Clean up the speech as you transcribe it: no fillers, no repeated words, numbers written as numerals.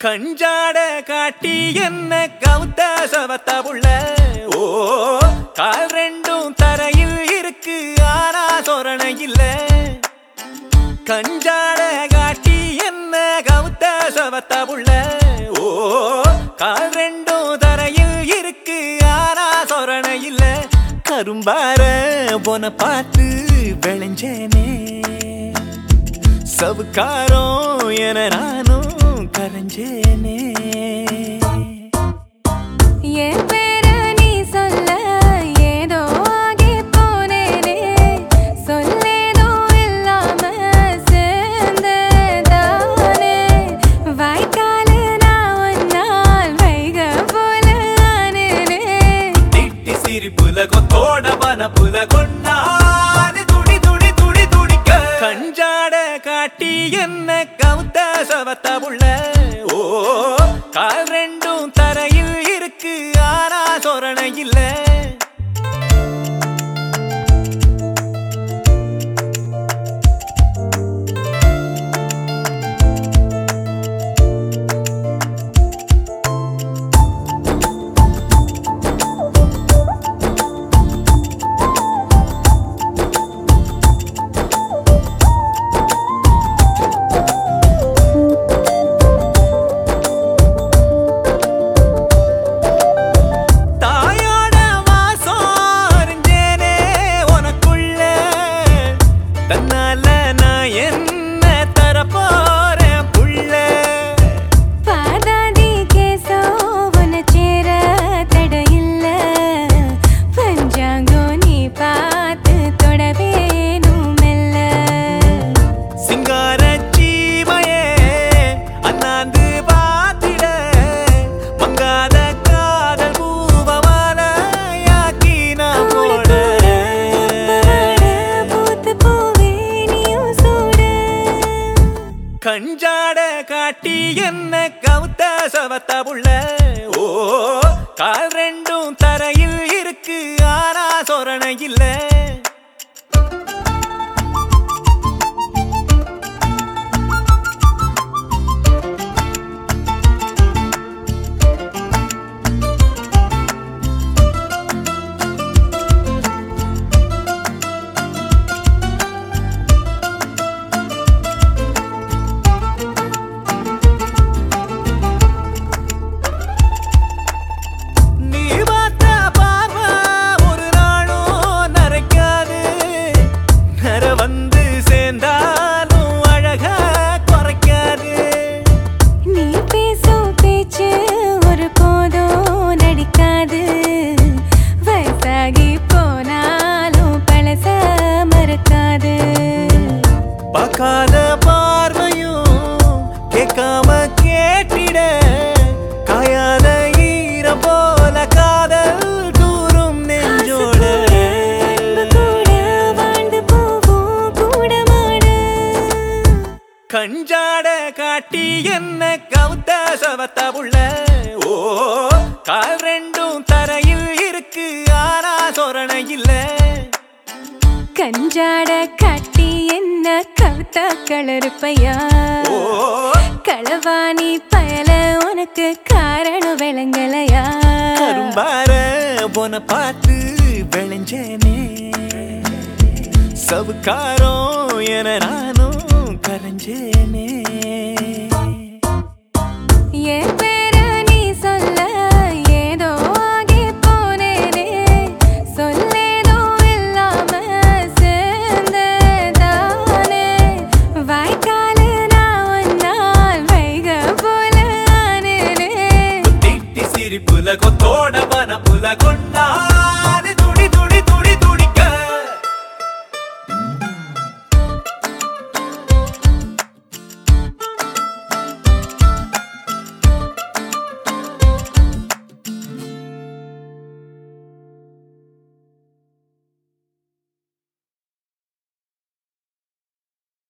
கஞ்சாட காட்டி என்ன கவுத்த சவத்த புள்ள ஓ கால் ரெண்டும் தரையில் இருக்கு ஆனா சொரணை இல்ல கஞ்சாட காட்டி என்ன கவுத்த சவத்த புள்ள ஓ கால் ரெண்டும் தரையில் இருக்கு ஆனா சொரணை இல்ல கரும்பார போன பார்த்து விளைஞ்சேனே சவுக்காரம் என நானும் கரஞ்சேனே என் பேர நீ சொல்ல ஏதோ ஆகி போனேனே சொல்லேதோ இல்லாம சேர்ந்ததானே வாய்க்காலு நான் ஒன்னால் வைக போல ஆனேனே திட்டி சிரிப்புல கொத்தோட பனப்புல கொண்டாது துடி துடி துடி துடிக்க கஞ்சாட காட்டி என்ன கவுத்த சவத்த புள்ள ஓ கால் ரெண்டும் தரையில் இருக்கு ஆனா சொரணை இல்ல கஞ்சாட காட்டி என்ன கவுத்த சவத்த புள்ள ஓ கால் ரெண்டும் தரையில் இருக்கு ஆனா சொரணை இல்ல பார்க்காத பார்வையும் கேட்காம கேட்டிட காயாத ஈரம் போல காதல் தூரும் நெஞ்சோட கஞ்சாட காட்டி என்ன கவுத்த சவத்த புள்ள ஓ கால் ரெண்டும் தரையில் இருக்கு ஆனா சொரணை இல்ல கஞ்சாட காட்டி என்ன கவுத்த கலருப்பையா களவாணி பயல உனக்கு காரணம் விளங்கலையா கரும்பார போன பார்த்து விளைஞ்சேனே சவுக்காரம் என நானும் கரஞ்சேனே